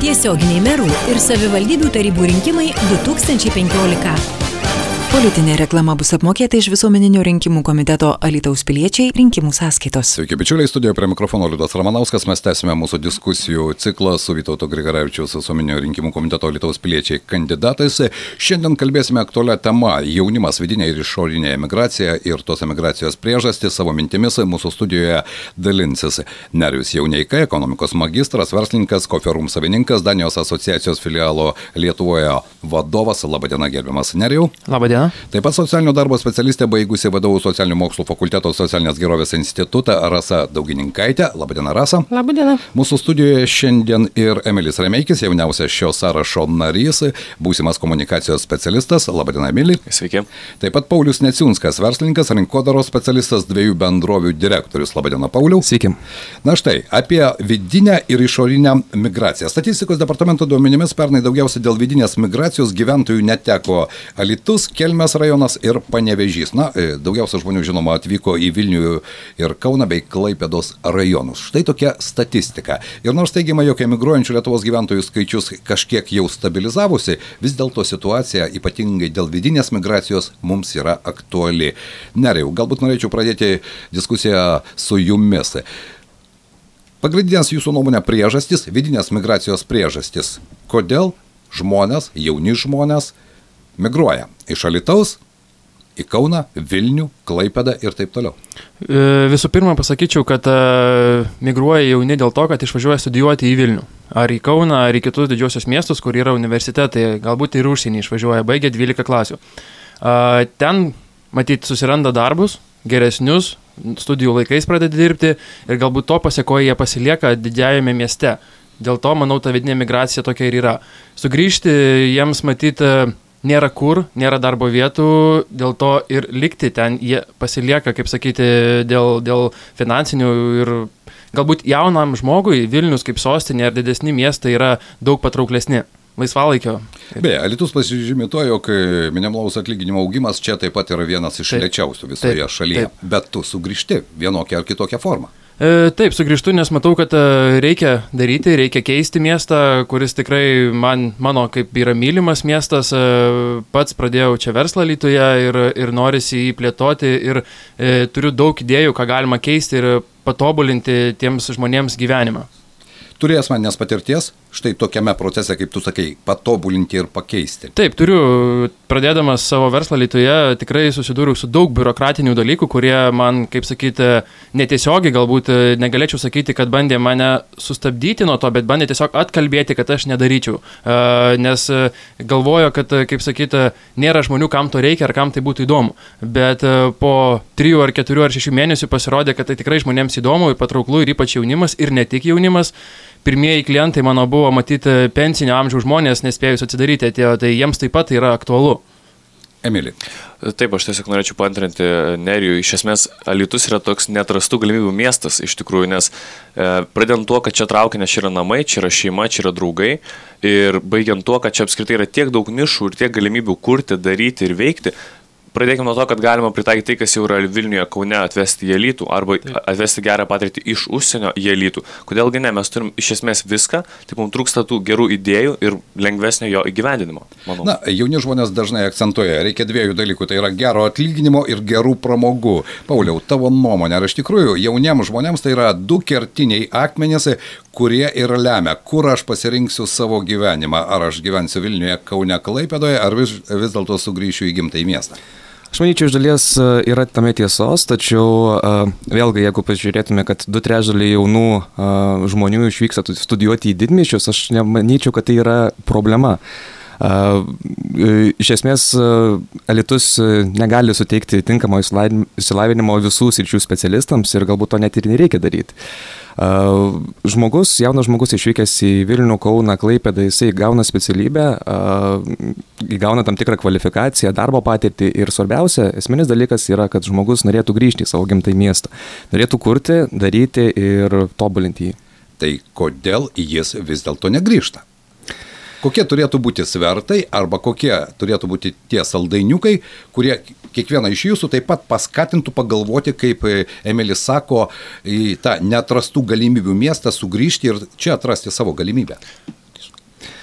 Tiesioginiai merų ir savivaldybių tarybų rinkimai 2015. Politinė reklama bus apmokėta iš Visuomeninio rinkimų komiteto Alytaus piliečiai rinkimų sąskaitos. Sveiki, bičiuliai, studijoje prie mikrofono Liudas Ramanauskas. Mes tęsime mūsų diskusijų ciklą su Vytauto Grigaravičiaus Visuomeninio rinkimų komiteto Alytaus piliečiai kandidatais. Šiandien kalbėsime aktualią temą – jaunimas, vidinė ir išorinė emigracija ir tos emigracijos priežastys. Savo mintimis mūsų studijoje dalinsis Nerijus Jauneika, ekonomikos magistras, verslininkas, Coffee Room savininkas, Danijos asociacijos filialo Lietuvoje vadovas. Labadiena, gerbiamas Nerijau. Labadiena. Taip pat socialinio darbo specialistė, baigusi vadovų socialinių mokslų fakulteto socialinės gerovės institutą Rasa Daugininkaitė. Labadiena, Rasa. Labadiena. Mūsų studijoje šiandien ir Emilis Remeikis, jauniausias šio sąrašo narys, būsimas komunikacijos specialistas. Labadiena, Emili. Sveiki. Taip pat Paulius Neciunskas, verslininkas, rinkodaros specialistas, 2 bendrovių direktorius. Labadiena, Pauliau. Sveiki. Na štai, apie vidinę ir išorinę migraciją. Statistikos departamento duomenimis pernai daugiausiai dėl vidinės migracijos gyventojų neteko Alytus, Kelmės rajonas ir Panevėžys. Na, daugiausia žmonių, žinoma, atvyko į Vilnių ir Kauną bei Klaipėdos rajonus. Štai tokia statistika. Ir nors teigiama, jog emigruojančių Lietuvos gyventojų skaičius kažkiek jau stabilizavosi, vis dėlto situacija, ypatingai dėl vidinės migracijos, mums yra aktuali. Nerijau, galbūt norėčiau pradėti diskusiją su jumis. Pagrindinės jūsų nuomonė priežastys, vidinės migracijos priežastys. Kodėl žmonės, jauni žmonės, migruoja iš Alytaus į Kauną, Vilnių, Klaipėdą ir taip toliau? Visų pirma, pasakyčiau, kad migruoja jauni dėl to, kad išvažiuoja studijuoti į Vilnių. Ar į Kauną, ar į kitus didžiosios miestus, kur yra universitetai, galbūt ir užsienį išvažiuoja, baigia 12 klasių. Ten, matyt, susiranda darbus, geresnius, studijų laikais pradeda dirbti ir galbūt to pasiekoje jie pasilieka didžiajame mieste. Dėl to, manau, ta vidinė migracija tokia ir yra. Sugrįžti jiems, matyt, nėra kur, nėra darbo vietų, dėl to ir likti ten jie pasilieka, kaip sakyti, dėl finansinių ir galbūt jaunam žmogui Vilnius kaip sostinė ar didesni miestai yra daug patrauklesni. Laisvalaikio. Beje, Alytus pasižymi tuo, jog minimalaus atlyginimo augimas čia taip pat yra vienas iš lėčiausių visoje šalyje. Taip. Bet tu sugrįžti vienokią ar kitokią formą. Taip, sugrįžtu, nes matau, kad reikia daryti, reikia keisti miestą, kuris tikrai mano kaip yra mylimas miestas. Pats pradėjau čia verslą Alytuje ir norisi jį plėtoti ir turiu daug idėjų, ką galima keisti ir patobulinti tiems žmonėms gyvenimą. Turi asmeninės patirties štai tokiame procese, kaip tu sakai, patobulinti ir pakeisti. Taip, turiu, pradėdamas savo verslą Alytuje, tikrai susidūriau su daug biurokratinių dalykų, kurie man, kaip sakyti, netiesiogiai galbūt negalėčiau sakyti, kad bandė mane sustabdyti nuo to, bet bandė tiesiog atkalbėti, kad aš nedaryčiau. Nes galvojo, kad, kaip sakyti, nėra žmonių, kam to reikia ar kam tai būtų įdomu. Bet po 3 ar 4 ar 6 mėnesių pasirodė, kad tai tikrai žmonėms įdomu, patrauklu ir ypač jaunimas ir ne tik jaunimas. Pirmieji klientai mano buvo matyti pensinio amžiaus žmonės, nespėjus atsidaryti atėjo, tai jiems taip pat yra aktualu. Emili. Taip, aš tiesiog norėčiau paantrinti Nerijų. Iš esmės, Alytus yra toks neatrastų galimybių miestas iš tikrųjų, nes pradedant tuo, kad čia traukinės, čia yra namai, čia yra šeima, čia yra draugai ir baigiant tuo, kad čia apskritai yra tiek daug nišų ir tiek galimybių kurti, daryti ir veikti. Pradėkime nuo to, kad galima pritaikyti tai, kas jau yra Vilniuje, Kaune, atvesti į Alytų arba atvesti gerą patirtį iš užsienio į Alytų. Kodėlgi ne, mes turim iš esmės viską, tai mums trūksta tų gerų idėjų ir lengvesnio jo įgyvendinimo. Manau. Na, jauni žmonės dažnai akcentuoja, reikia 2 dalykų, tai yra gero atlyginimo ir gerų pramogų. Pauliau, tavo nuomonė, ar iš tikrųjų jauniems žmonėms tai yra 2 kertiniai akmenys, kurie ir lemia, kur aš pasirinksiu savo gyvenimą, ar aš gyvensiu Vilniuje, Kaune, Klaipėdoje, ar vis dėlto sugrįšiu į gimtąjį miestą? Aš manyčiau, iš dalies yra tame tiesos, tačiau vėlgi, jeigu pažiūrėtume, kad 2/3 jaunų žmonių išvyksta studijuoti į didmiesčius, aš nemanyčiau, kad tai yra problema. Iš esmės, Alytus negali suteikti tinkamo išsilavinimo visų sričių specialistams ir galbūt to net ir nereikia daryti. Jaunas žmogus išvykęs į Vilnių, Kauną, Klaipėdą, jisai gauna specialybę, įgauna tam tikrą kvalifikaciją, darbo patirtį ir svarbiausia, esminis dalykas yra, kad žmogus norėtų grįžti į savo gimtąjį miestą, norėtų kurti, daryti ir tobulinti jį. Tai kodėl jis vis dėlto negrįžta? Kokie turėtų būti svertai arba kokie turėtų būti tie saldainiukai, kurie kiekvieną iš jūsų taip pat paskatintų pagalvoti, kaip Emilis sako, į tą neatrastų galimybių miestą sugrįžti ir čia atrasti savo galimybę?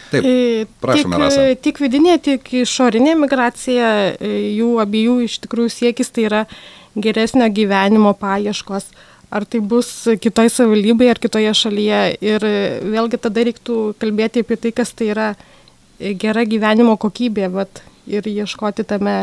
Taip, prašome, Rasa. Tiek vidinė, tiek išorinė migracija, jų abiejų iš tikrųjų siekis tai yra geresnio gyvenimo paieškos. Ar tai bus kitoje savivaldybėje ar kitoje šalyje. Ir vėlgi tada reiktų kalbėti apie tai, kas tai yra gera gyvenimo kokybė, ir ieškoti tame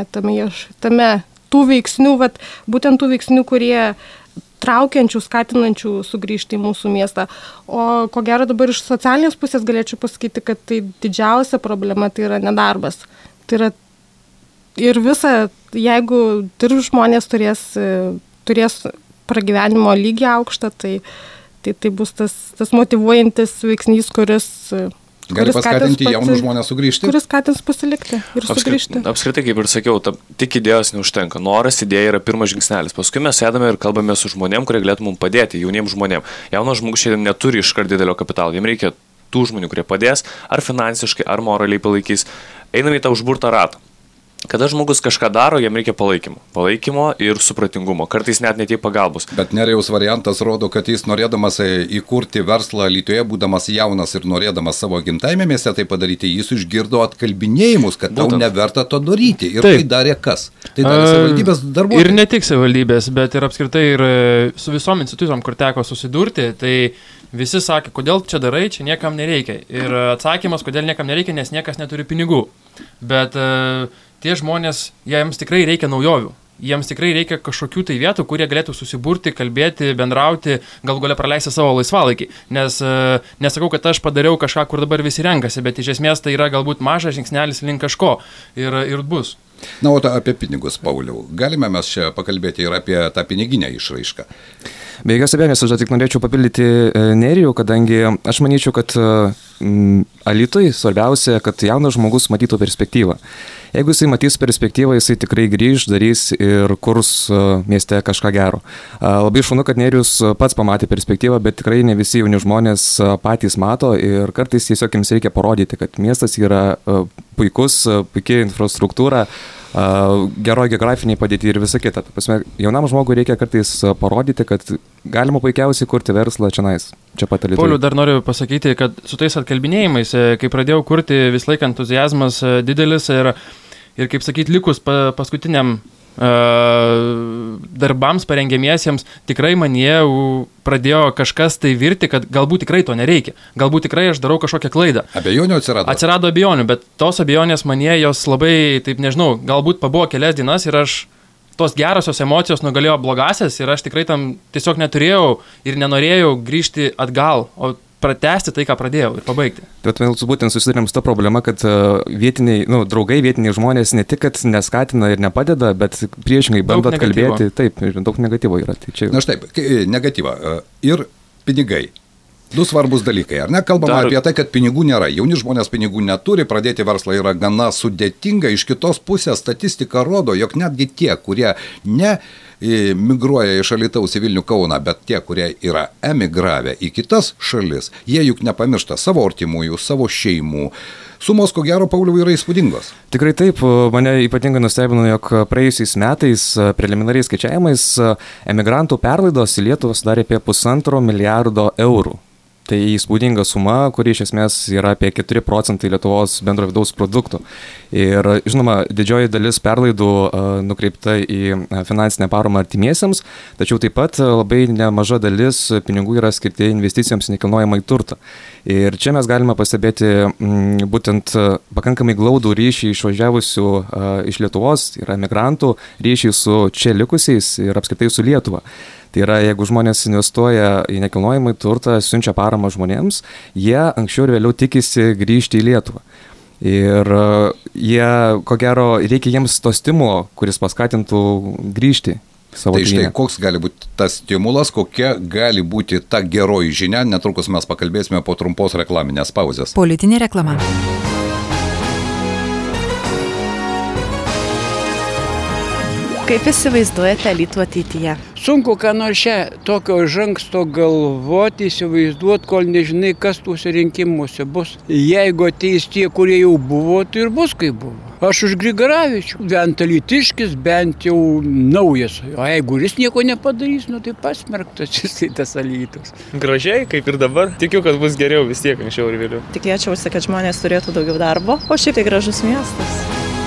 tų veiksnių, būtent tų veiksnių, kurie traukiančių, skatinančių sugrįžti į mūsų miestą. O ko gero dabar iš socialinės pusės galėčiau pasakyti, kad tai didžiausia problema tai yra nedarbas. Tai yra ir jeigu žmonės turės pragyvenimo lygį aukštą, tai bus tas motyvuojantis veiksnys, kuris gali paskatinti jaunus žmonės sugrįžti. Kuris skatins pasilikti ir sugrįžti. Apskritai, kaip ir sakiau, tik idėjos neužtenka. Noras, idėja yra pirmas žingsnelis. Paskui mes sėdame ir kalbame su žmonėm, kurie galėtų mums padėti, jauniems žmonėm. Jaunas žmogus šiandien neturi iškart didelio kapitalo. Jiems reikia tų žmonių, kurie padės, ar finansiškai, ar moraliai palaikys. Einame į tą užburtą ratą. Kada žmogus kažką daro, jam reikia palaikymo ir supratingumo, kartais net tiek pagalbos. Bet Nerijaus variantas rodo, kad jis norėdamas įkurti verslą Alytuje, būdamas jaunas ir norėdamas savo gimtajame mieste tai padaryti, jis išgirdo atkalbinėjimus, kad tau neverta to daryti. Ir tai darė kas? Tai darė savivaldybės darbuotojai. Ir ne tik savivaldybės, bet ir apskritai ir su visom institucijom, kur teko susidurti, tai visi sakė, kodėl čia darai, čia niekam nereikia. Ir atsakymas, kodėl niekam nereikia, nes niekas neturi pinigų. Bet tie žmonės, jiems tikrai reikia naujovių. Jiems tikrai reikia kažkokių tai vietų, kurie galėtų susiburti, kalbėti, bendrauti, galų gale praleisti savo laisvalaikį. Nes nesakau, kad aš padariau kažką, kur dabar visi renkasi, bet iš esmės tai yra galbūt mažas žingsnelis link kažko ir bus. Na, o apie pinigus, Pauliau, galime mes čia pakalbėti ir apie tą piniginę išraišką? Be jokios abejonės, aš tik norėčiau papildyti Nerijų, kadangi aš manyčiau, kad Alytui svarbiausia, kad jaunas žmogus matytų perspektyvą. Jeigu jisai matys perspektyvą, jisai tikrai grįž, darys ir kurs mieste kažką gero. Labai šaunu, kad Nerijus pats pamatė perspektyvą, bet tikrai ne visi jauni žmonės patys mato ir kartais tiesiog jiems reikia parodyti, kad miestas yra puikus, puikiai infrastruktūra, geroji geografiniai padėti ir visa kita. Jaunam žmogui reikia kartais parodyti, kad galima puikiausiai kurti verslą čia pat Alytuje. Pauliau, dar noriu pasakyti, kad su tais atkalbinėjimais, kai pradėjau kurti, vis laik entuzijazmas didelis ir kaip sakyti, likus paskutiniam darbams parengiamiesiems, tikrai manyje pradėjo kažkas tai virti, kad galbūt tikrai to nereikia. Galbūt tikrai aš darau kažkokią klaidą. Abejonių atsirado? Atsirado abejonių, bet tos abejonės manyje jos labai, taip nežinau, galbūt pabuvo kelias dienas ir aš tos gerosios emocijos nugalėjo blogasias ir aš tikrai tam tiesiog neturėjau ir nenorėjau grįžti atgal, o pratęsti tai, ką pradėjau ir pabaigti. Bet mes būtent susidurėm su ta problema, kad draugai, vietiniai žmonės ne tik, kad neskatina ir nepadeda, bet priešingai bando atkalbėti. Taip, ir daug negatyvo yra. Tai čia... Na štai, negatyva ir pinigai. Du svarbus dalykai, ar ne? Kalbama apie tai, kad pinigų nėra. Jauni žmonės pinigų neturi, pradėti verslą yra gana sudėtinga. Iš kitos pusės statistika rodo, jog netgi tie, kurie ne migruoja iš Alytaus į Vilnių, Kauną, bet tie, kurie yra emigravę į kitas šalis, jie juk nepamiršta savo artimųjų, savo šeimų. Sumos, ko gero, Pauliau, yra įspūdingos. Tikrai taip, mane ypatingai nustebino, jog praėjusiais metais preliminariais skaičiavimais emigrantų perlaidos į Lietuvą sudarė apie 1,5 milijardo eurų. Tai įspūdinga suma, kuri iš esmės yra apie 4% Lietuvos bendro vidaus produktų. Ir, žinoma, didžioji dalis perlaidų nukreipta į finansinę paramą artimiesiems, tačiau taip pat labai nemaža dalis pinigų yra skirti investicijoms į nekilnojamąjį turtą. Ir čia mes galime pastebėti būtent pakankamai glaudų ryšį išvažiavusių iš Lietuvos, tai yra migrantų ryšį su čia likusiais ir apskritai su Lietuva. Tai yra, jeigu žmonės investuoja į nekilnojamąjį turtą, siunčia paramą žmonėms, jie anksčiau ir vėliau tikisi grįžti į Lietuvą. Ir jie, ko gero, reikia jiems to stimulo, kuris paskatintų grįžti savo tėvynę. Tai štai, koks gali būti tas stimulas, kokia gali būti ta geroji žinia, netrukus mes pakalbėsime po trumpos reklaminės pauzės. Politinė reklama. Kaip įsivaizduojate Alytų ateityje? Sunku, ką nors čia tokio iš anksto galvoti, įsivaizduoti, kol nežinai, kas tuose rinkimuose bus. Jeigu ateis tie, kurie jau buvo, tai ir bus kaip buvo. Aš už Grigaravičių, bent alytiškis, bent jau naujas. O jeigu jis nieko nepadarys, tai pasmerktas jisai tas Alytus. Gražiai, kaip ir dabar. Tikiu, kad bus geriau vis tiek anksčiau ir vėliau. Tikėčiausi, kad žmonės turėtų daugiau darbo, o šiaip tai gražus miestas.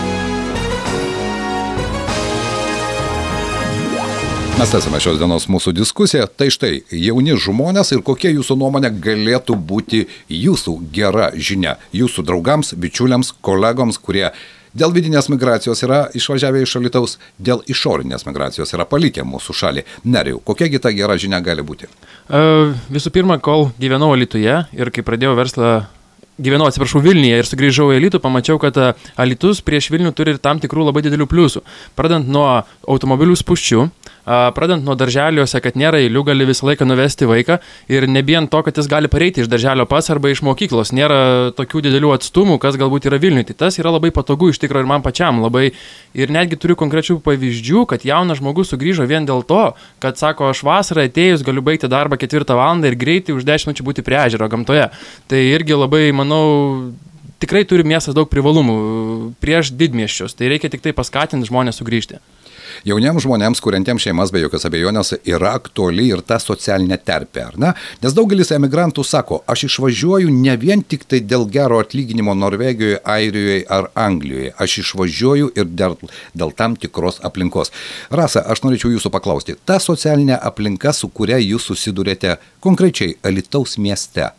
Mes tęsime šios dienos mūsų diskusiją. Tai štai, jauni žmonės ir kokia jūsų nuomonė galėtų būti jūsų gera žinia jūsų draugams, bičiuliams, kolegoms, kurie dėl vidinės migracijos yra išvažiavę iš Alytaus, dėl išorinės migracijos yra palikę mūsų šalį. Nerijau, kokiagi ta gera žinia gali būti? Visų pirma, kol gyvenau Alytuje ir kai pradėjau verslą, Vilniuje ir sugrįžau į Alytų, pamačiau, kad Alytus prieš Vilnių turi ir tam tikrų labai didelių pliusų. Pradant nuo automobilių spūsčių, pradant nuo darželiuose, kad nėra eilių, gali visą laiką nuvesti vaiką ir nebijant to, kad jis gali pareiti iš darželio pas arba iš mokyklos. Nėra tokių didelių atstumų, kas galbūt yra Vilniui. Tai tas yra labai patogu iš tikrųjų ir man pačiam labai. Ir netgi turiu konkrečių pavyzdžių, kad jaunas žmogus sugrįžo vien dėl to, kad sako, aš vasarą atėjus galiu baigti darbą 4 valandą ir greitai už 10 minučių būti prie ežero gamtoje. Tai irgi labai, manau, tikrai turi miestas daug privalumų prieš didmiesčius. Tai reikia tik tai paskatinti žmonės sugrįžti. Jauniems žmonėms, kuriantiems šeimas be jokios abejonės, yra aktuali ir ta socialinė terpė, ar ne? Nes daugelis emigrantų sako, aš išvažiuoju ne vien tik tai dėl gero atlyginimo Norvegijoje, Airijoje ar Anglijoje. Aš išvažiuoju ir dėl tam tikros aplinkos. Rasa, aš norėčiau jūsų paklausti, ta socialinė aplinka, su kuria jūs susidurėte konkrečiai Alytaus mieste,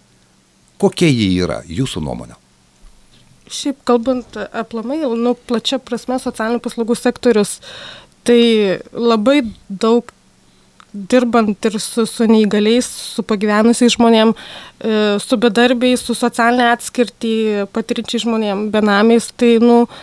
kokia ji yra jūsų nuomonė? Šiaip kalbant aplamai, plačia prasme socialinių paslaugų sektorius, tai labai daug dirbant ir su neįgaliais, su pagyvenusiais žmonėm, su bedarbiais, su socialinė atskirtį patirinčiai žmonėm, benamiais, tai,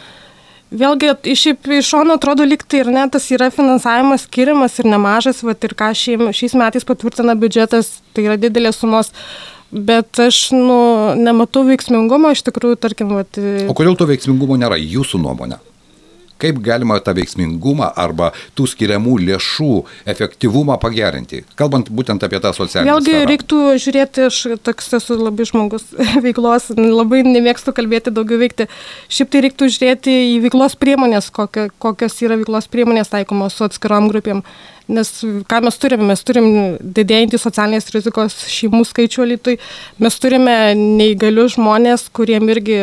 vėlgi, šiaip iš šono atrodo liktai ir tas yra finansavimas skiriamas ir nemažas, ir ką šiais metais patvirtina biudžetas, tai yra didelės sumos. Bet aš nematau veiksmingumo, iš tikrųjų, tarkim, O kodėl to veiksmingumo nėra jūsų nuomonė? Kaip galima tą veiksmingumą arba tų skiriamų lėšų efektyvumą pagerinti, kalbant būtent apie tą socialinę sferą? Vėlgi reiktų žiūrėti, aš toks esu labai žmogus veiklos, labai nemėgstu kalbėti, daugiau veikti. Šiaip tai reiktų žiūrėti į veiklos priemonės, kokios yra veiklos priemonės taikomos su atskirom grupėm. Nes ką mes turim didėjantį socialinės rizikos šeimų skaičių Alytui, mes turime neįgalius žmonės, kuriem irgi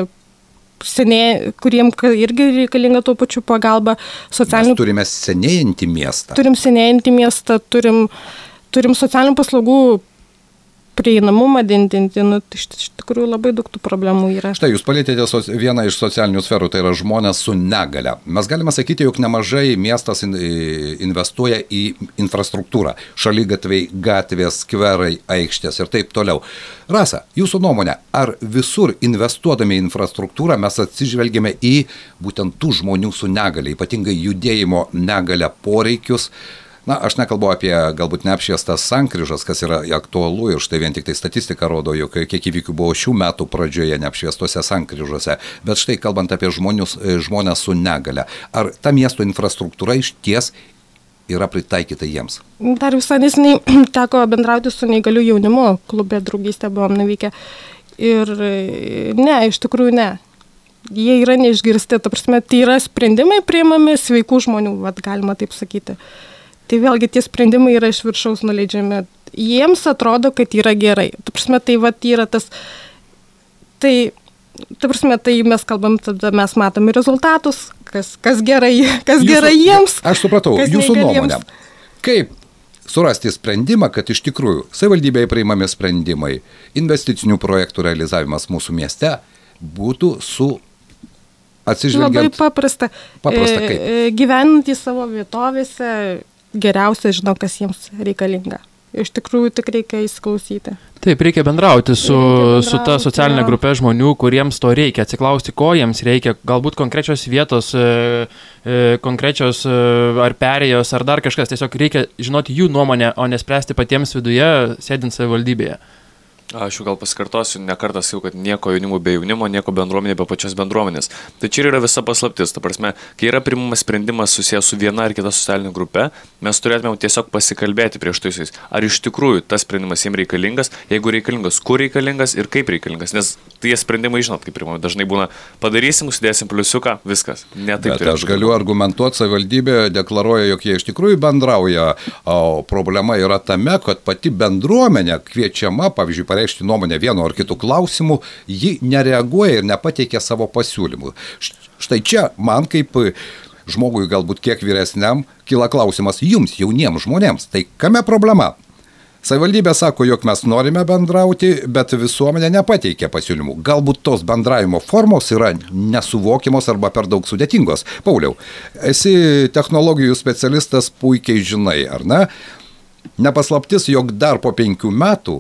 reikalinga tuo pačiu pagalba. Mes turime senėjantį miestą. Turim senėjantį miestą, turim socialinių paslaugų prieinamumą didinti, iš tikrųjų labai daug tų problemų yra. Štai, jūs palėtėte vieną iš socialinių sferų, tai yra žmonės su negale. Mes galime sakyti, jog nemažai miestas investuoja į infrastruktūrą. Šaligatviai, gatvės, skverai, aikštės ir taip toliau. Rasa, jūsų nuomonė, ar visur investuodami į infrastruktūrą mes atsižvelgiame į būtent tų žmonių su negale, ypatingai judėjimo negale poreikius? Aš nekalbu apie galbūt neapšviestas sankryžas, kas yra aktualu ir štai vien tik tai statistika rodo, jog kiek įvykių buvo šių metų pradžioje neapšviestose sankryžose, bet štai kalbant apie žmonės su negale, ar ta miesto infrastruktūra iš ties yra pritaikyta jiems? Dar visai neseniai teko bendrauti su neįgaliu jaunimu, klube draugystė buvom nuvykę ir ne, iš tikrųjų ne. Jie yra neišgirsti, ta prasme, tai yra sprendimai priimami sveikų žmonių, galima taip sakyti. Tai vėlgi tie sprendimai yra iš viršaus nuleidžiami. Jiems atrodo, kad yra gerai. Ta prasme, tai yra tas... Tai mes kalbam, tada mes matome rezultatus, kas gerai jiems. Aš supratau, jūsų nuomonė. Kaip surasti sprendimą, kad iš tikrųjų savivaldybėje priimami sprendimai, investicinių projektų realizavimas mūsų mieste būtų su atsižvelgiant... Labai paprasta. Paprasta kaip? Gyvenant į savo vietovėse, geriausia žino, kas jiems reikalinga. Iš tikrųjų tik reikia įsiklausyti. Taip, reikia bendrauti su ta socialinė grupė žmonių, kuriems to reikia, atsiklausti, ko jiems reikia, galbūt konkrečios vietos, konkrečios ar perėjos, ar dar kažkas, tiesiog reikia žinoti jų nuomonę, o nespręsti patiems viduje, sėdint savivaldybėje. Aš jau gal pasikartosiu, ne kartą sakiau, kad nieko jaunimo be jaunimo, nieko bendruomenė be pačios bendruomenės. Tai čia yra visa paslaptis. Ta prasme, kai yra priimamas sprendimas susijęs su viena ar kita socialinė grupė, mes turėtume tiesiog pasikalbėti prieš tai su jais. Ar iš tikrųjų tas sprendimas jiems reikalingas, jeigu reikalingas, kur reikalingas ir kaip reikalingas. Nes tie sprendimai, žinot, kaip priimami. Dažnai būna padarysim, užsidėsim pliusiuką, viskas. Ne taip. Bet aš galiu argumentuoti, savivaldybė deklaruoja, jog jie iš tikrųjų bendrauja, o problema yra tame, kad pati bendruomenė kviečiama, pavyzdžiui, pareikšti nuomonę vienu ar kitu klausimu, ji nereaguoja ir nepateikia savo pasiūlymų. Štai čia man kaip žmogui galbūt kiek vyresniam kyla klausimas jums, jauniems žmonėms. Tai kame problema? Savivaldybė sako, jog mes norime bendrauti, bet visuomenė nepateikia pasiūlymų. Galbūt tos bendravimo formos yra nesuvokiamos arba per daug sudėtingos. Pauliau, esi technologijų specialistas, puikiai žinai, ar ne? Nepaslaptis, jog dar po 5 metų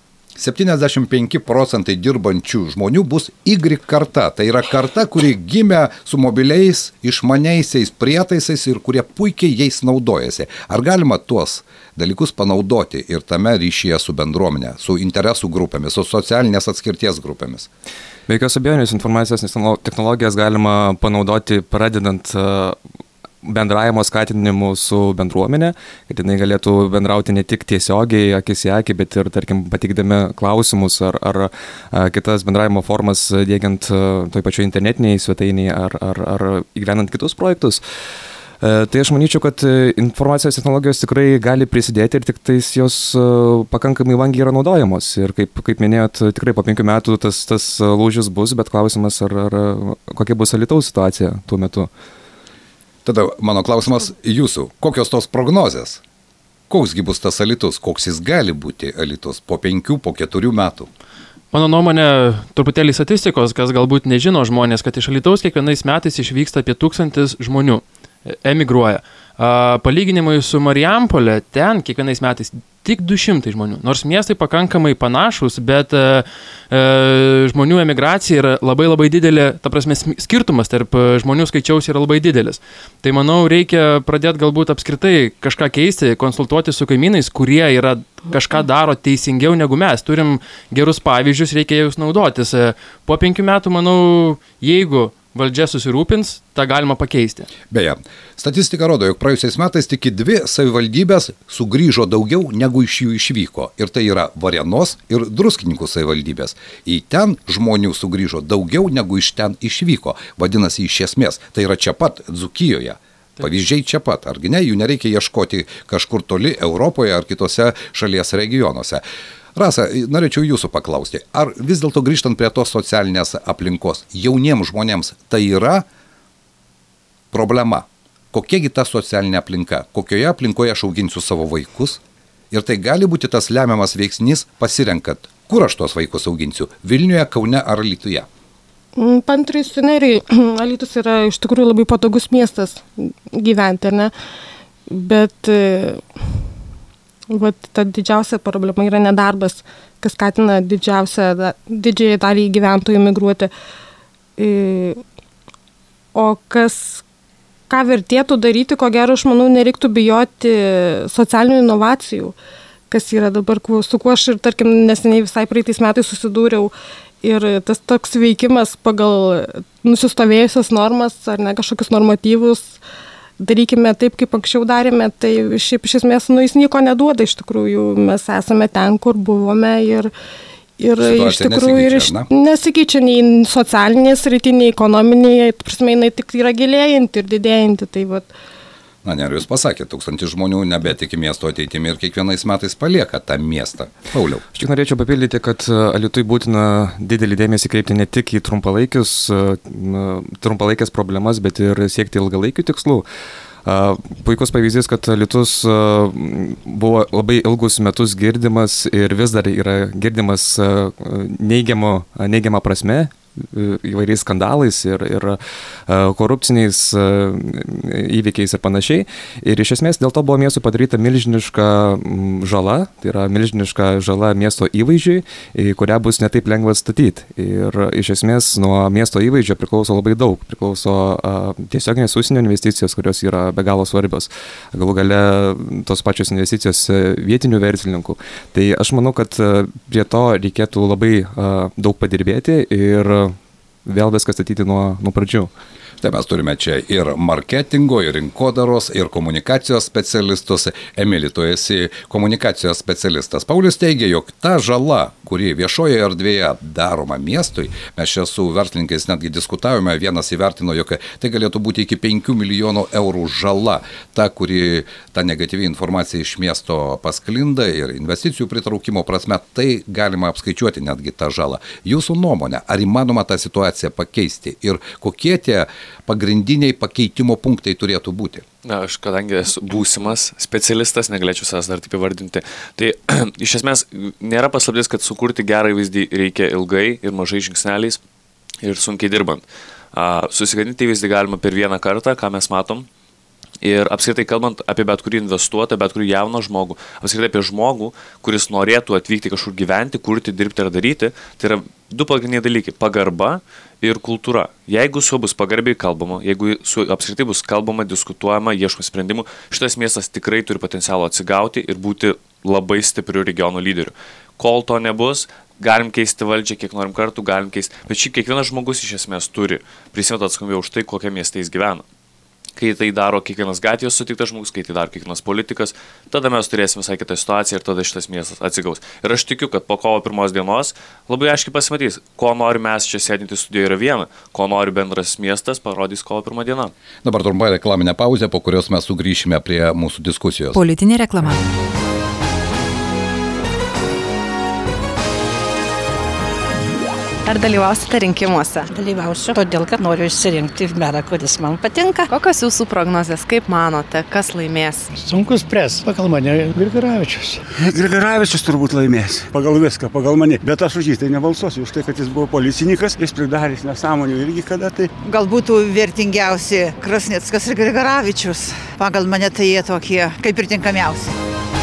75% dirbančių žmonių bus Y karta. Tai yra karta, kuri gimė su mobiliais, išmaniaisiais prietaisais ir kurie puikiai jais naudojasi. Ar galima tuos dalykus panaudoti ir tame ryšyje su bendruomenė, su interesų grupėmis, su socialinės atskirties grupėmis? Be jokios abejonės informacijos technologijas galima panaudoti pradedant bendravimo skatinimu su bendruomenė, kad jinai galėtų bendrauti ne tik tiesiogiai, akis į akį, bet ir, tarkim, pateikdami klausimus ar kitas bendravimo formas diegiant toj pačioj internetiniai svetainiai ar įgyvenant kitus projektus. Tai aš manyčiau, kad informacijos technologijos tikrai gali prisidėti ir tik tais jos pakankamai vangiai yra naudojamos. Ir kaip minėjot, tikrai po 5 metų tas lūžis bus, bet klausimas, ar kokia bus Alytaus situacija tuo metu. Tada mano klausimas jūsų. Kokios tos prognozės? Koksgi bus tas Alytus? Koks jis gali būti Alytus po 5, po 4 metų? Mano nuomonė, truputėlį statistikos, kas galbūt nežino žmonės, kad iš Alytaus kiekvienais metais išvyksta apie 1000 žmonių, emigruoja. Palyginimui su Marijampolė, ten kiekvienais metais tik 200 žmonių. Nors miestai pakankamai panašus, bet žmonių emigracija yra labai didelė, ta prasme skirtumas tarp žmonių skaičiaus yra labai didelis. Tai manau, reikia pradėti galbūt apskritai kažką keisti, konsultuoti su kaimynais, kurie yra kažką daro teisingiau negu mes. Turim gerus pavyzdžius, reikia jais naudotis. Po 5 metų, manau, jeigu valdžia susirūpins, tą galima pakeisti. Beje, statistika rodo, jog praėjusiais metais tik 2 savivaldybės sugrįžo daugiau negu iš jų išvyko. Ir tai yra Varėnos ir Druskininkų savivaldybės. Į ten žmonių sugrįžo daugiau negu iš ten išvyko. Vadinasi, iš esmės, tai yra čia pat, Dzūkijoje. Pavyzdžiai čia pat, argi ne, jų nereikia ieškoti kažkur toli Europoje ar kitose šalies regionuose. Rasa, norėčiau jūsų paklausti, ar vis dėlto grįžtant prie tos socialinės aplinkos, jauniems žmonėms tai yra problema? Kokiegi ta socialinė aplinka? Kokioje aplinkoje aš auginsiu savo vaikus? Ir tai gali būti tas lemiamas veiksnys pasirenkant, kur aš tos vaikus auginsiu? Vilniuje, Kaune ar Alytuje? Paantrinsiu Nerijai, Alytus yra iš tikrųjų labai patogus miestas gyventi, ar ne? Bet ta didžiausia problema yra nedarbas, kas skatina didžiąją dalį gyventojų migruoti. O ką vertėtų daryti, ko gero, aš manau, nereiktų bijoti socialinių inovacijų, kas yra dabar, su kuo aš ir, tarkim, neseniai visai praeitais metais susidūriau. Ir tas toks veikimas pagal nusistovėjusias normas ar ne kažkokius normatyvus, darykime taip, kaip anksčiau darėme, tai šiaip iš esmės, jis nieko neduoda iš tikrųjų. Mes esame ten, kur buvome ir iš tikrųjų nesikeičia nei socialinėje srityje, nei ekonominėje, prasme, jinai tik yra gilėjanti ir didėjanti. Tai vat. Na, Nerijus pasakė, 1000 žmonių nebetiki miesto ateitimi ir kiekvienais metais palieka tą miestą. Pauliau. Aš tik norėčiau papildyti, kad Alytui būtina didelį dėmesį kreipti ne tik į trumpalaikės problemas, bet ir siekti ilgalaikių tikslų. Puikus pavyzdys, kad Alytus buvo labai ilgus metus girdimas ir vis dar yra girdimas neigiama prasme įvairiais skandalais ir korupciniais įvykiais ir panašiai. Ir iš esmės dėl to buvo miestui padaryta milžiniška žala, tai yra milžiniška žala miesto įvaizdžiui, kurią bus netaip lengva atstatyti. Ir iš esmės nuo miesto įvaizdžio priklauso labai daug. Priklauso tiesioginės užsienio investicijos, kurios yra be galo svarbios. Galų gale tos pačios investicijos vietinių verslininkų. Tai aš manau, kad prie to reikėtų labai daug padirbėti ir vėl viską statyti nuo pradžių. Tai mes turime čia ir marketingo, ir rinkodaros, ir komunikacijos specialistus. Emili, tu esi komunikacijos specialistas. Paulius teigia, jog ta žala, kuri viešoje erdvėje daroma miestui, mes čia su verslininkais netgi diskutavome, vienas įvertino, jog tai galėtų būti iki 5 milijonų eurų žala. Ta negatyvi informacija iš miesto pasklinda ir investicijų pritraukimo prasme, tai galima apskaičiuoti netgi tą žalą. Jūsų nuomonė, ar įmanoma tą situaciją pakeisti ir kokie tie pagrindiniai pakeitimo punktai turėtų būti? Na, aš kadangi esu būsimas specialistas, negalėčiau savęs dar taip įvardinti. Tai iš esmės nėra paslaptis, kad sukurti gerą įvaizdį reikia ilgai ir mažai žingsneliais ir sunkiai dirbant. Susigadinti įvaizdį galima per vieną kartą, ką mes matom. Ir apskritai kalbant apie bet kurį investuotoją, bet kurį jauną žmogų, apskritai apie žmogų, kuris norėtų atvykti kažkur gyventi, kurti, dirbti ar daryti, tai yra 2 pagrindiniai dalykai – pagarba ir kultūra. Jeigu su bus pagarbiai kalbama, jeigu su apskritai bus kalbama, diskutuojama, ieškoma sprendimų, šitas miestas tikrai turi potencialo atsigauti ir būti labai stipriu regionų lyderiu. Kol to nebus, galim keisti valdžią, kiek norim kartų, galim keisti, bet šiaip kiekvienas žmogus iš esmės turi prisimti atsakomybę už tai, kokią miestą jis gyvena. Kai tai daro kiekvienas gatvės sutiktas žmogus, kai tai daro kiekvienas politikas, tada mes turėsim visai kitą situaciją ir tada šitas miestas atsigaus. Ir aš tikiu, kad po kovo 1 dienos labai aiškiai pasimatys, ko nori mes čia sėdinti studijoje yra viena, ko nori bendras miestas, parodys kovo 1 diena. Dabar trumpa reklaminė pauzė, po kurios mes sugrįšime prie mūsų diskusijos. Politinė reklama. Ar dalyvausite rinkimuose? Dalyvausiu, todėl kad noriu išsirinkti merą, kuris man patinka. Kokios jūsų prognozės, kaip manote, kas laimės? Sunkus pres, pagal mane Grigaravičius. Grigaravičius turbūt laimės, pagal viską, pagal mane. Bet aš už jį tai nebalsuosiu, už tai, kad jis buvo policininkas, jis pridarys nesąmonių irgi kada tai. Gal būtų vertingiausi Krasnickas ir Grigaravičius. Pagal mane tai jie tokie kaip ir tinkamiausi.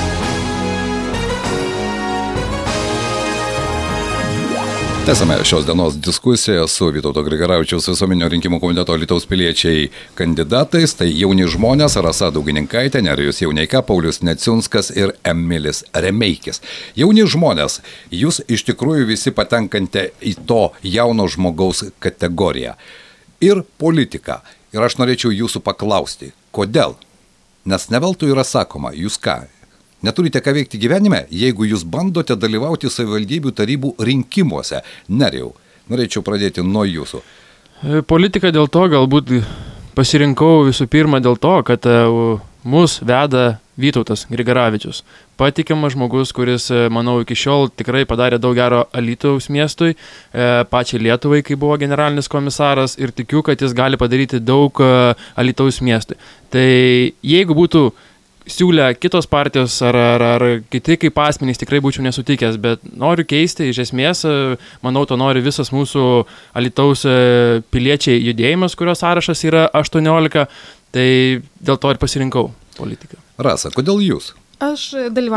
Tęsame šios dienos diskusiją su Vytauto Grigaravičiaus visuomeninio rinkimų komiteto Alytaus piliečiai kandidatais. Tai jauni žmonės, Rasa Daugininkaitė, Nerijus Jauneika, Paulius Neciunskas ir Emilis Remeikis. Jauni žmonės, jūs iš tikrųjų visi patenkate į to jauno žmogaus kategoriją. Ir politika. Ir aš norėčiau jūsų paklausti, kodėl? Nes ne veltui yra sakoma, jūs ką? Neturite ką veikti gyvenime, jeigu jūs bandote dalyvauti savivaldybių tarybų rinkimuose. Nerijau, norėčiau pradėti nuo jūsų. Politika dėl to galbūt pasirinkau visų pirma dėl to, kad mus veda Vytautas Grigaravičius. Patikimas žmogus, kuris, manau, iki šiol tikrai padarė daug gero Alytaus miestui, pačiai Lietuvai, kai buvo generalinis komisaras, ir tikiu, kad jis gali padaryti daug Alytaus miestui. Tai jeigu būtų siūlę kitos partijos ar kiti kaip asmenys, tikrai būčiau nesutikęs, bet noriu keisti, iš esmės, manau, to nori visas mūsų Alytaus piliečiai judėjimas, kurio sąrašas yra 18, tai dėl to ir pasirinkau politiką. Rasa, kodėl jūs? Aš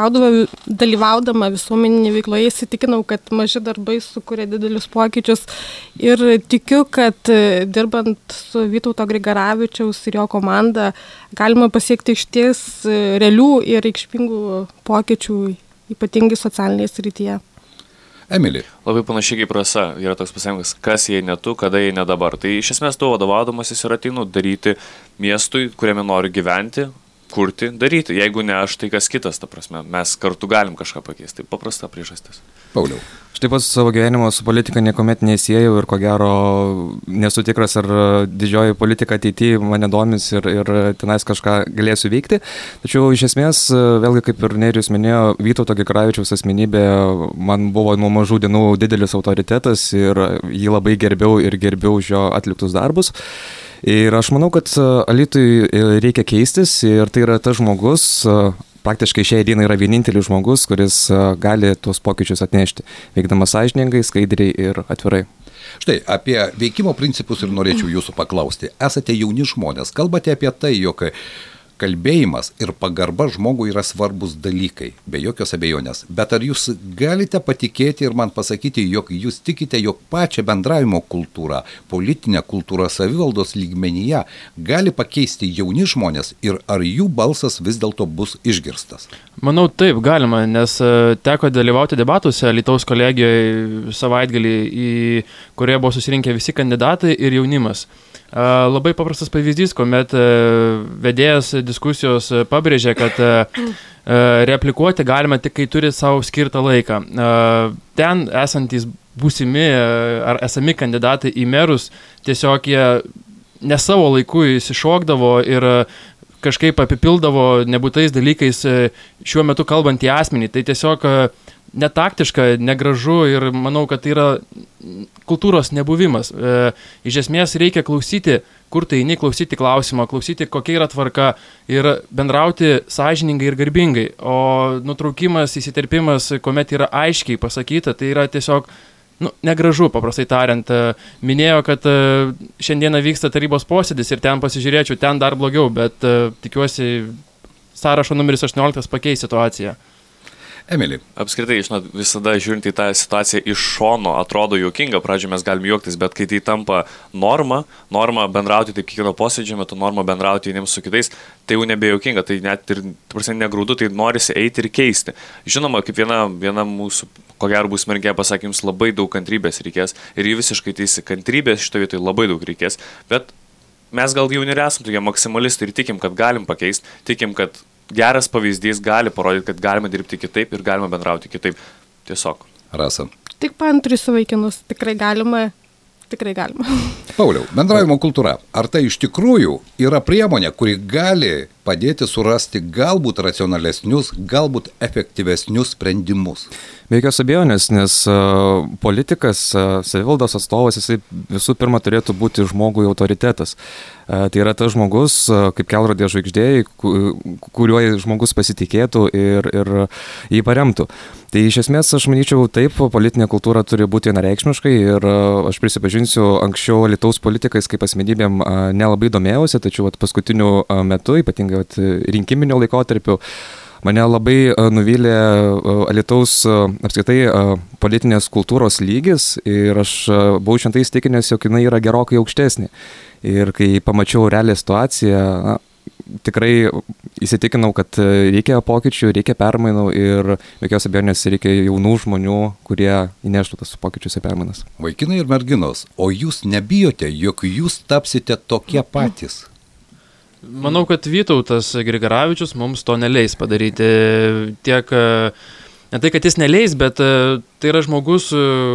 dalyvaudama visuomeninėje veikloje įsitikinau, kad maži darbai sukuria didelius pokyčius ir tikiu, kad dirbant su Vytauto Grigaravičiaus ir jo komanda galima pasiekti išties realių ir reikšmingų pokyčių, ypatingai socialinėje srityje. Emili. Labai panašiai kaip Rasa, yra toks pasakymas, kas jei ne tu, kada jei ne dabar. Tai iš esmės tuo vadovaudamasis ir ateinu daryti miestui, kuriame noriu gyventi, kurti, daryti. Jeigu ne aš, tai kas kitas, ta prasme. Mes kartu galim kažką pakeisti. Tai paprasta priežastis. Pauliau. Aš taip pat savo gyvenimo su politika niekuomet nesiejau ir ko gero nesu tikras, ar didžioji politika ateityje mane domis ir tenais kažką galėsiu veikti. Tačiau iš esmės, vėlgi kaip ir Nerijus minėjo, Vytauto Grigaravičiaus asmenybė man buvo nuo mažų dienų didelis autoritetas ir jį labai gerbiau už jo atliktus darbus. Ir aš manau, kad Alytui reikia keistis ir tai yra tas žmogus, praktiškai šiai dienai yra vienintelis žmogus, kuris gali tuos pokyčius atnešti, veikdamas sąžiningai, skaidriai ir atvirai. Štai, apie veikimo principus ir norėčiau jūsų paklausti. Esate jauni žmonės, kalbate apie tai, jog kalbėjimas ir pagarba žmogui yra svarbus dalykai, be jokios abejonės. Bet ar jūs galite patikėti ir man pasakyti, jog jūs tikite, jog pačią bendravimo kultūrą, politinę kultūrą savivaldos lygmenyje gali pakeisti jauni žmonės ir ar jų balsas vis dėlto bus išgirstas? Manau, taip, galima, nes teko dalyvauti debatuose Alytaus kolegijoje savaitgalį, į kurioje buvo susirinkę visi kandidatai ir jaunimas. Labai paprastas pavyzdys, kuomet vedėjas diskusijos pabrėžė, kad replikuoti galima tik, kai turi savo skirtą laiką. Ten esantys būsimi ar esami kandidatai į merus, tiesiog jie ne savo laiku įsišokdavo ir kažkaip apipildavo nebūtais dalykais šiuo metu kalbantį asmenį. Tai tiesiog netaktiška, negražu ir manau, kad tai yra kultūros nebuvimas. Iš esmės reikia klausyti, kur tai eini, klausyti klausimą, klausyti, kokia yra tvarka ir bendrauti sąžiningai ir garbingai. O nutraukimas, įsiterpimas, kuomet yra aiškiai pasakyta, tai yra tiesiog negražu, paprastai tariant. Minėjo, kad šiandieną vyksta tarybos posėdis ir ten pasižiūrėčiau, ten dar blogiau, bet tikiuosi sąrašo numeris 18 pakeis situaciją. Emili. Apskritai, žinot, visada žiūrint į tą situaciją iš šono atrodo juokinga, pradžioje mes galime juoktis, bet kai tai tampa norma bendrauti taip kiekvieno posėdžio metu, norma bendrauti vieniems su kitais, tai jau nebejuokinga, tai net ir negraudu, tai norisi eiti ir keisti. Žinoma, kaip viena mūsų, ko gero bus mergė, pasakė, jums labai daug kantrybės reikės ir jį visiškai teisi, kantrybės šitoje vietoje labai daug reikės, bet mes gal jau nesam tokie maksimalistai ir tikim, kad galim pakeisti, tikim, kad geras pavyzdys gali parodyti, kad galima dirbti kitaip ir galima bendrauti kitaip. Tiesiog. Rasa. Tik paantrinsiu vaikinus, tikrai galima. Pauliau, bendravimo kultūra. Ar tai iš tikrųjų yra priemonė, kuri gali padėti surasti galbūt racionalesnius, galbūt efektyvesnius sprendimus? Be jokios abejonės, nes politikas, savivaldos atstovas, jisai visų pirma turėtų būti žmogui autoritetas. Tai yra tas žmogus, kaip kelrodė žvaigždė, kuriuo žmogus pasitikėtų ir jį paremtų. Tai iš esmės, aš manyčiau, taip, politinė kultūra turi būti vienareikšmiškai ir aš prisipažinsiu, anksčiau Alytaus politikais kaip asmenybėm nelabai domėjausi, tačiau paskutiniu metu, ypatingai rinkiminio laikotarpiu, mane labai nuvylė Alytaus apskritai politinės kultūros lygis ir aš buvau šventai įsitikinęs, jog jinai yra gerokai aukštesnė. Ir kai pamačiau realią situaciją, tikrai įsitikinau, kad reikia pokyčių, reikia permainų ir jokios abejonės reikia jaunų žmonių, kurie įneštų tas pokyčius ir permainas. Vaikinai ir merginos, o jūs nebijote, jog jūs tapsite tokie patys? Manau, kad Vytautas Grigaravičius mums to neleis padaryti. Tiek, ne tai, kad jis neleis, bet tai yra žmogus,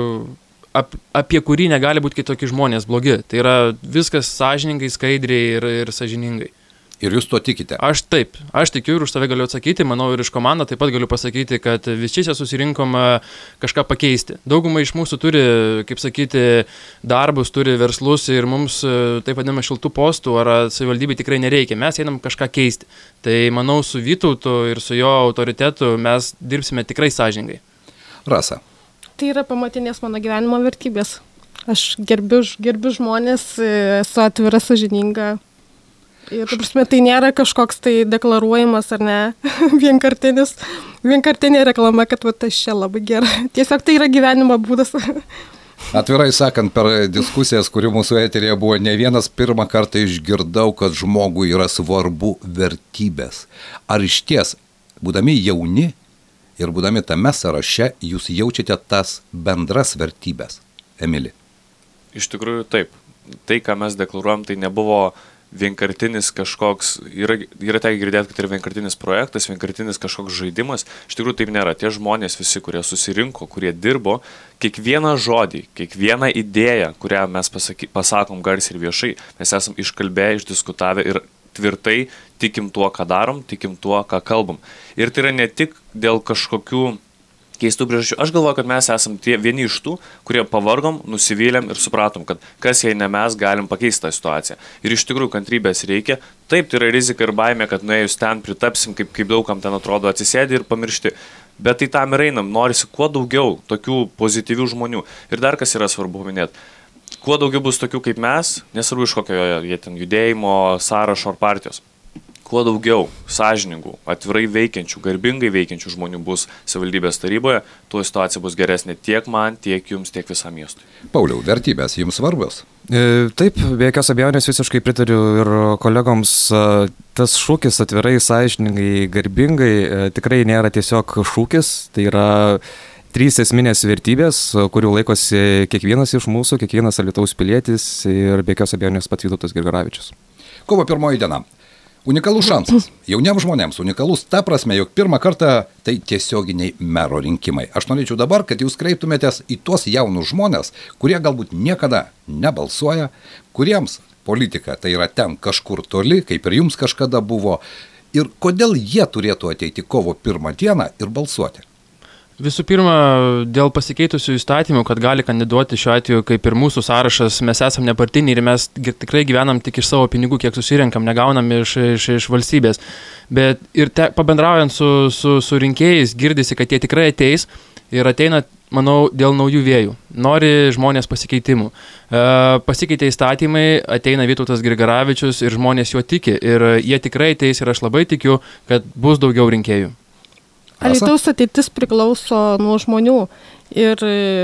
apie kurį negali būti kitokie žmonės blogi. Tai yra viskas sąžiningai, skaidriai ir sąžiningai. Ir jūs to tikite? Aš tikiu ir už save galiu atsakyti, manau ir iš komandą taip pat galiu pasakyti, kad visi čia susirinkom kažką pakeisti. Dauguma iš mūsų turi, kaip sakyti, darbus, turi verslus ir mums taip vadiname šiltų postų ar savivaldybei tikrai nereikia. Mes einam kažką keisti. Tai manau su Vytautu ir su jo autoritetu mes dirbsime tikrai sąžiningai. Rasa. Tai yra pamatinės mano gyvenimo vertybės. Aš gerbiu žmonės, esu atvira, sąžininga. Ir, prasme, tai nėra kažkoks tai deklaruojamas ar ne, vienkartinė reklama, kad va, aš čia labai gera. Tiesiog tai yra gyvenimo būdas. Atvirai sakant, per diskusijas, kurių mūsų eterėje buvo ne vienas, pirmą kartą išgirdau, kad žmogui yra svarbu vertybės. Ar iš ties, būdami jauni ir būdami tame sąraše, jūs jaučiate tas bendras vertybės? Emili. Iš tikrųjų taip. Tai, ką mes deklaruojam, tai nebuvo vienkartinis kažkoks, yra tekę girdėti, kad yra vienkartinis projektas, vienkartinis kažkoks žaidimas. Iš tikrųjų taip nėra. Tie žmonės visi, kurie susirinko, kurie dirbo, kiekvieną žodį, kiekvieną idėją, kurią mes pasakom garsiai ir viešai, mes esam iškalbėję, išdiskutavę ir tvirtai tikim tuo, ką darom, tikim tuo, ką kalbam. Ir tai yra ne tik dėl kažkokių keistų priežasčių. Aš galvoju, kad mes esam tie vieni iš tų, kurie pavargom, nusivylėm ir supratom, kad kas jei ne mes galim pakeisti tą situaciją. Ir iš tikrųjų kantrybės reikia. Taip, tai yra rizika ir baimė, kad nuėjus ten pritapsim, kaip daugam ten atrodo atsisėdi ir pamiršti. Bet tai tam ir einam, norisi kuo daugiau tokių pozityvių žmonių. Ir dar kas yra svarbu minėti, kuo daugiau bus tokių kaip mes, nesvarbu iš kokio jie ten judėjimo, sąrašo ar partijos. Kuo daugiau sąžiningų, atvirai veikiančių, garbingai veikiančių žmonių bus savivaldybės taryboje, tuo situacija bus geresnė tiek man, tiek jums, tiek visam miestui. Pauliau, vertybės jums svarbios? Taip, be jokios abejonės visiškai pritariu ir kolegoms, tas šūkis atvirai, sąžiningai, garbingai tikrai nėra tiesiog šūkis, tai yra 3 esminės vertybės, kurių laikosi kiekvienas iš mūsų, kiekvienas Alytaus pilietis ir be jokios abejonės pats Vytautas Grigaravičius. Kovo 1 diena. Unikalus šansas. Jauniems žmonėms unikalus ta prasme, jog pirmą kartą tai tiesioginiai mero rinkimai. Aš norėčiau dabar, kad jūs kreiptumėtės į tuos jaunus žmonės, kurie galbūt niekada nebalsuoja, kuriems politika tai yra ten kažkur toli, kaip ir jums kažkada buvo. Ir kodėl jie turėtų ateiti kovo 1 dieną ir balsuoti? Visų pirma, dėl pasikeitusių įstatymų, kad gali kandiduoti šiuo atveju, kaip ir mūsų sąrašas, mes esam nepartiniai ir mes tikrai gyvenam tik iš savo pinigų, kiek susirenkam, negaunam iš valstybės. Bet ir pabendraujant su rinkėjais, girdisi, kad jie tikrai ateis ir ateina, manau, dėl naujų vėjų. Nori žmonės pasikeitimų. Pasikeitė įstatymai, ateina Vytautas Grigaravičius ir žmonės juo tiki. Ir jie tikrai ateis ir aš labai tikiu, kad bus daugiau rinkėjų. Alytaus ateitis priklauso nuo žmonių ir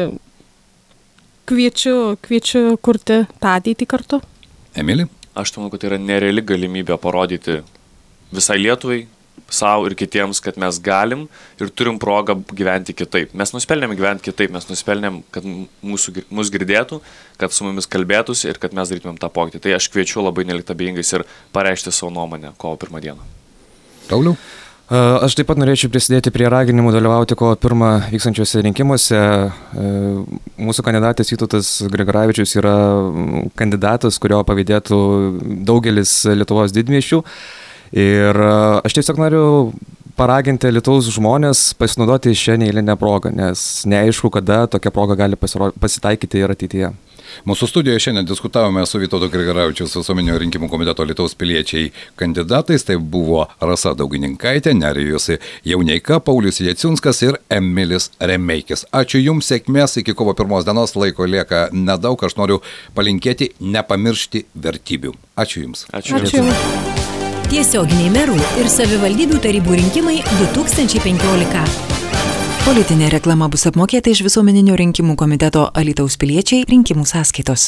kviečiu kurti tą ateitį kartu. Emili? Aš manau, kad tai yra nereali galimybė parodyti visai Lietuvai, savo ir kitiems, kad mes galim ir turim progą gyventi kitaip. Mes nusipelnėm gyventi kitaip, mes nusipelnėm, kad mus girdėtų, kad su mumis kalbėtųsi ir kad mes darytumėm tą pokytį. Tai aš kviečiu labai nelikti abejingais ir pareikšti savo nuomonę kovo 1 dieną. Pauliau? Aš taip pat norėčiau prisidėti prie raginimų dalyvauti kovo 1 vykstančiuose rinkimuose. Mūsų kandidatas Vytautas Grigaravičius yra kandidatas, kurio pavydėtų daugelis Lietuvos didmiesčių. Ir aš tiesiog noriu paraginti Alytaus žmonės pasinaudoti šią neeilinę progą, nes neaišku, kada tokia proga gali pasitaikyti ir ateityje. Mūsų studijoje šiandien diskutavome su Vytauto Grigaravičiaus visuomeninio rinkimų komiteto Alytaus piliečiai kandidatais. Tai buvo Rasa Daugininkaitė, Nerijus Jauneika, Paulius Jaciunskas ir Emilis Remeikis. Ačiū Jums, sėkmės, iki kovo 1 dienos, laiko lieka nedaug, aš noriu palinkėti nepamiršti vertybių. Ačiū Jums. Ačiū. Tiesioginiai merų ir savivaldybių tarybų rinkimai 2015. Politinė reklama bus apmokėta iš visuomeninio rinkimų komiteto Alytaus piliečiai rinkimų sąskaitos.